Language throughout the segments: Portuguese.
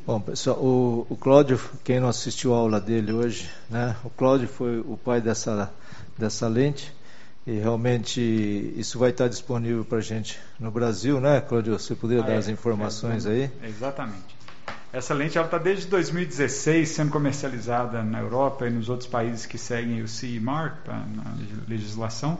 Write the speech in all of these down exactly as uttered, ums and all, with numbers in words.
Bom, pessoal, o, o Cláudio, quem não assistiu a aula dele hoje, né? O Cláudio foi o pai dessa, dessa lente e realmente isso vai estar disponível para a gente no Brasil, né, Cláudio? Você poderia ah, dar é, as informações é, aí? Exatamente. Essa lente está desde dois mil e dezesseis sendo comercializada na Europa e nos outros países que seguem o C E Mark na legislação.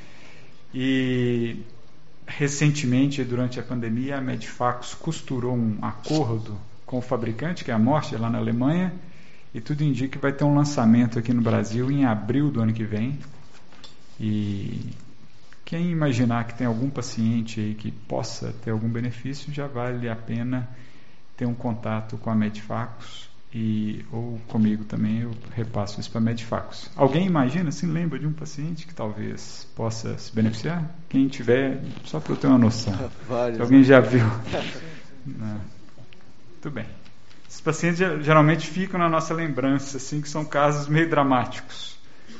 E recentemente, durante a pandemia, a Medifacus costurou um acordo com o fabricante, que é a Morte, lá na Alemanha, e tudo indica que vai ter um lançamento aqui no Brasil em abril do ano que vem. E quem imaginar que tem algum paciente aí que possa ter algum benefício, já vale a pena ter um contato com a Medifacus e, ou comigo também, eu repasso isso para a Medifacus. Alguém imagina, se lembra de um paciente que talvez possa se beneficiar? Quem tiver, só para eu ter uma noção. Vários, alguém né? já viu? Não. Muito bem. Esses pacientes geralmente ficam na nossa lembrança, assim, que são casos meio dramáticos.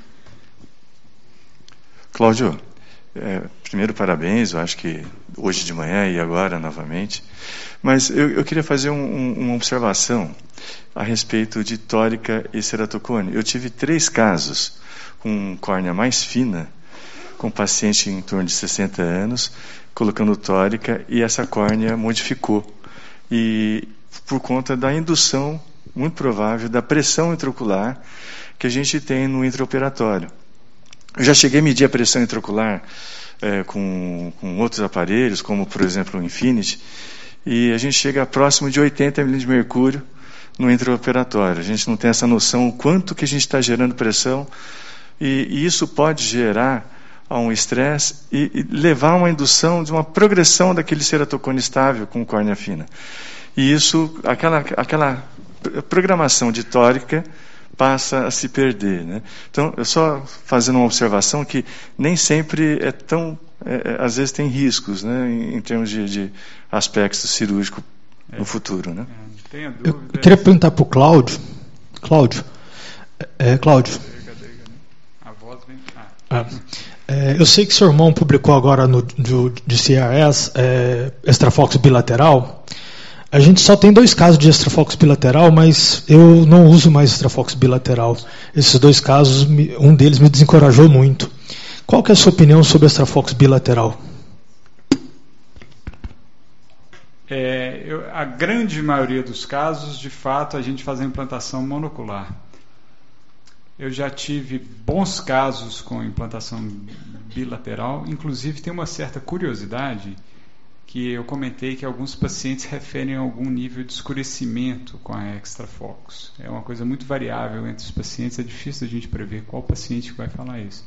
Cláudio, é, primeiro parabéns, eu acho que hoje de manhã e agora novamente, mas eu, eu queria fazer um, um, uma observação a respeito de tórica e ceratocone. Eu tive três casos com córnea mais fina, com paciente em torno de sessenta anos, colocando tórica, e essa córnea modificou. E por conta da indução, muito provável, da pressão intraocular que a gente tem no intraoperatório. Eu já cheguei a medir a pressão intraocular é, com, com outros aparelhos, como, por exemplo, o Infinity, e a gente chega próximo de oitenta milímetros de mercúrio no intraoperatório. A gente não tem essa noção o quanto que a gente está gerando pressão, e, e isso pode gerar a um estresse e, e levar a uma indução de uma progressão daquele ceratocone estável com córnea fina. E isso, aquela, aquela programação de tórica passa a se perder, né? Então, eu só fazendo uma observação que nem sempre é tão, é, às vezes tem riscos, né, em, em termos de, de aspectos cirúrgicos é, no futuro, né? É, tenha dúvida. Eu queria perguntar para o Cláudio, Cláudio, é, Cláudio. A voz vem. Ah. Ah, é, eu sei que seu irmão publicou agora no do, de C R S é, extrafoco bilateral. A gente só tem dois casos de extrafoco bilateral, mas eu não uso mais extrafoco bilateral. Esses dois casos, um deles me desencorajou muito. Qual que é a sua opinião sobre extrafoco bilateral? É, eu, a grande maioria dos casos, de fato, a gente faz a implantação monocular. Eu já tive bons casos com implantação bilateral, inclusive tem uma certa curiosidade que eu comentei que alguns pacientes referem a algum nível de escurecimento com a extrafocus. É uma coisa muito variável entre os pacientes, é difícil a gente prever qual paciente que vai falar isso.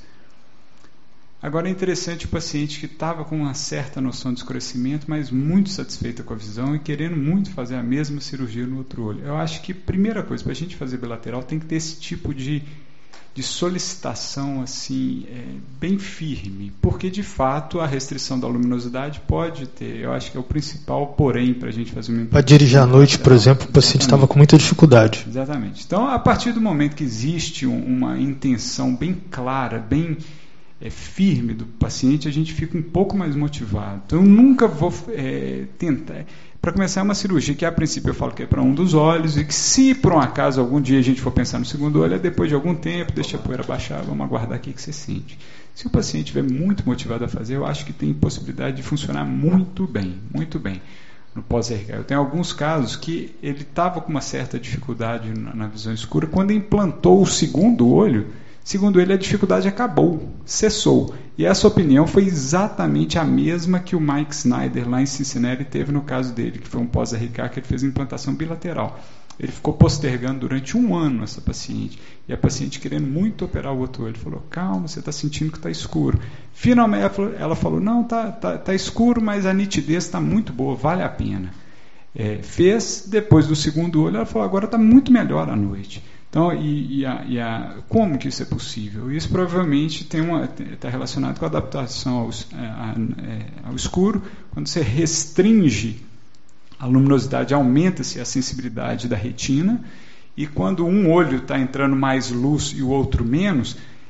Agora é interessante o paciente que estava com uma certa noção de escurecimento, mas muito satisfeito com a visão e querendo muito fazer a mesma cirurgia no outro olho. Eu acho que, primeira coisa, para a gente fazer bilateral, tem que ter esse tipo de, de solicitação assim, é, bem firme, porque, de fato, a restrição da luminosidade pode ter. Eu acho que é o principal, porém, para a gente fazer uma... Para dirigir à noite, por exemplo, o paciente estava com muita dificuldade. Exatamente. Então, a partir do momento que existe uma intenção bem clara, bem... é firme do paciente, a gente fica um pouco mais motivado. Então, eu nunca vou é, tentar. Para começar, é uma cirurgia que, a princípio, eu falo que é para um dos olhos, e que, se por um acaso algum dia a gente for pensar no segundo olho, é depois de algum tempo, deixa a poeira baixar, vamos aguardar aqui que você sente. Se o paciente estiver muito motivado a fazer, eu acho que tem possibilidade de funcionar muito bem, muito bem no pós-R K. Eu tenho alguns casos que ele estava com uma certa dificuldade na, na visão escura, quando implantou o segundo olho. Segundo ele, a dificuldade acabou, cessou. E essa opinião foi exatamente a mesma que o Mike Snyder, lá em Cincinnati, teve no caso dele, que foi um pós-R K que ele fez implantação bilateral. Ele ficou postergando durante um ano essa paciente. E a paciente querendo muito operar o outro olho. Ele falou, calma, você está sentindo que está escuro. Finalmente ela falou, ela falou não, está tá, tá escuro, mas a nitidez está muito boa, vale a pena. É, fez, depois do segundo olho, ela falou, agora está muito melhor à noite. Então, e, e, a, e a, como que isso é possível? Isso provavelmente está relacionado com a adaptação ao, a, a, ao escuro. Quando você restringe a luminosidade, aumenta-se a sensibilidade da retina, e quando um olho está entrando mais luz e o outro menos,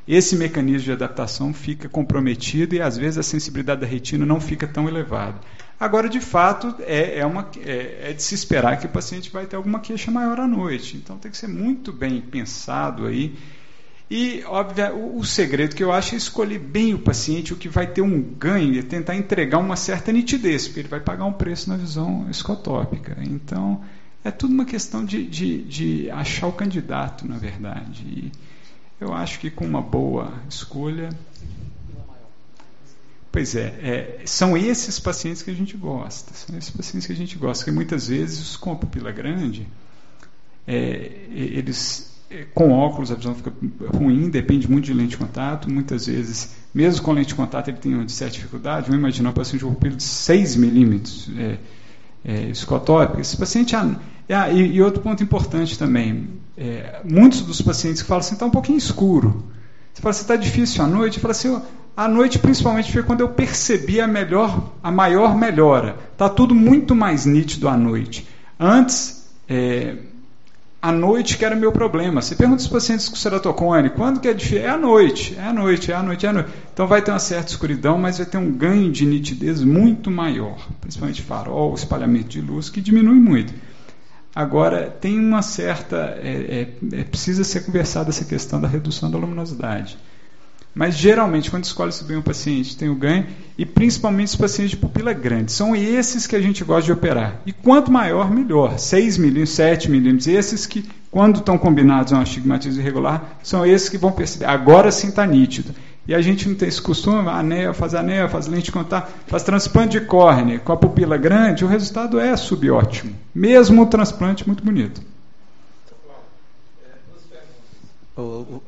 esse mecanismo de adaptação fica comprometido e, às vezes, a sensibilidade da retina não fica tão elevada. Agora, de fato, é, é, uma, é, é de se esperar que o paciente vai ter alguma queixa maior à noite. Então, tem que ser muito bem pensado aí. E, óbvio, o, o segredo que eu acho é escolher bem o paciente, o que vai ter um ganho, é tentar entregar uma certa nitidez, porque ele vai pagar um preço na visão escotópica. Então, é tudo uma questão de, de, de achar o candidato, na verdade. E eu acho que com uma boa escolha... Pois é, é, são esses pacientes que a gente gosta, são esses pacientes que a gente gosta, porque muitas vezes com a pupila grande, é, eles, é, com óculos a visão fica ruim, depende muito de lente de contato, muitas vezes, mesmo com lente de contato ele tem uma certa dificuldade. Vamos imaginar um paciente com pupila de seis milímetros, é, é, escotópica, esse paciente, ah, e, e outro ponto importante também, é, muitos dos pacientes que falam assim, está um pouquinho escuro, você fala assim, está difícil à noite, fala assim, à noite, principalmente, foi quando eu percebi a, melhor, a maior melhora. Está tudo muito mais nítido à noite. Antes, é, à noite que era meu problema. Você pergunta os pacientes com ceratocone, quando que é difícil? É à noite, é à noite, é à noite, é à noite. Então vai ter uma certa escuridão, mas vai ter um ganho de nitidez muito maior, principalmente farol, espalhamento de luz, que diminui muito. Agora, tem uma certa... É, é, é, precisa ser conversada essa questão da redução da luminosidade. Mas, geralmente, quando escolhe-se bem um paciente, tem o ganho, e principalmente os pacientes de pupila grande. São esses que a gente gosta de operar. E quanto maior, melhor. seis milímetros, sete milímetros. Esses que, quando estão combinados a um astigmatismo irregular, são esses que vão perceber. Agora sim está nítido. E a gente não tem esse costume, anel, faz anel, faz lente de contato, faz transplante de córnea com a pupila grande, o resultado é subótimo. Mesmo o transplante muito bonito. O, o,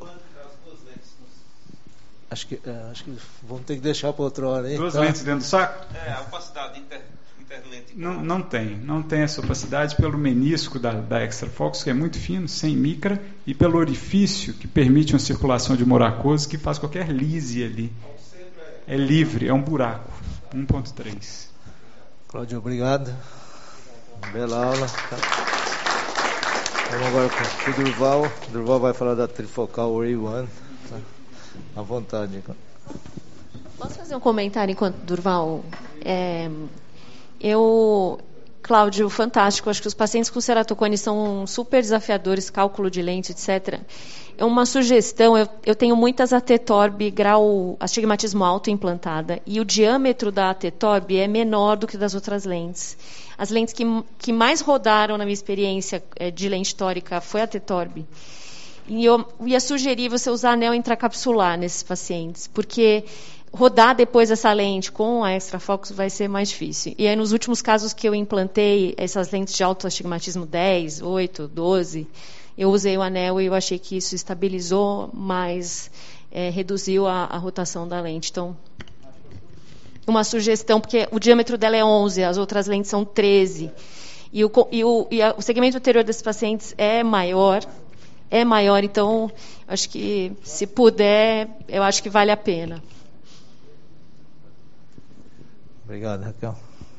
acho, que, acho que vamos ter que deixar para outra hora. Hein? Duas Tá? lentes dentro do saco? É, a opacidade inter, interlente. Não, não tem. Não tem essa opacidade pelo menisco da, da Extra Focus, que é muito fino, sem micra, e pelo orifício, que permite uma circulação de moracose, que faz qualquer lise ali. É livre, é um buraco. um ponto três. Cláudio, obrigado. Bela aula. Vamos agora para o Durval. O Durval vai falar da trifocal Ray One. Tá? À vontade. Posso fazer um comentário enquanto Durval? É, eu, Cláudio, fantástico. Acho que os pacientes com ceratocone são super desafiadores, cálculo de lente, etcétera. É uma sugestão, eu, eu tenho muitas A T Torb grau astigmatismo alto implantada, e o diâmetro da A T Torb é menor do que das outras lentes. As lentes que, que mais rodaram na minha experiência de lente tórica foi a T Torb. E eu ia sugerir você usar anel intracapsular nesses pacientes, porque rodar depois essa lente com a Extra Focus vai ser mais difícil. E aí, nos últimos casos que eu implantei essas lentes de alto astigmatismo dez, oito, doze, eu usei o anel e eu achei que isso estabilizou, mas é, reduziu a, a rotação da lente. Então, uma sugestão, porque o diâmetro dela é onze, as outras lentes são treze. E o, e o, e a, o segmento anterior desses pacientes é maior, é maior, então, acho que, se puder, eu acho que vale a pena. Obrigado, Raquel.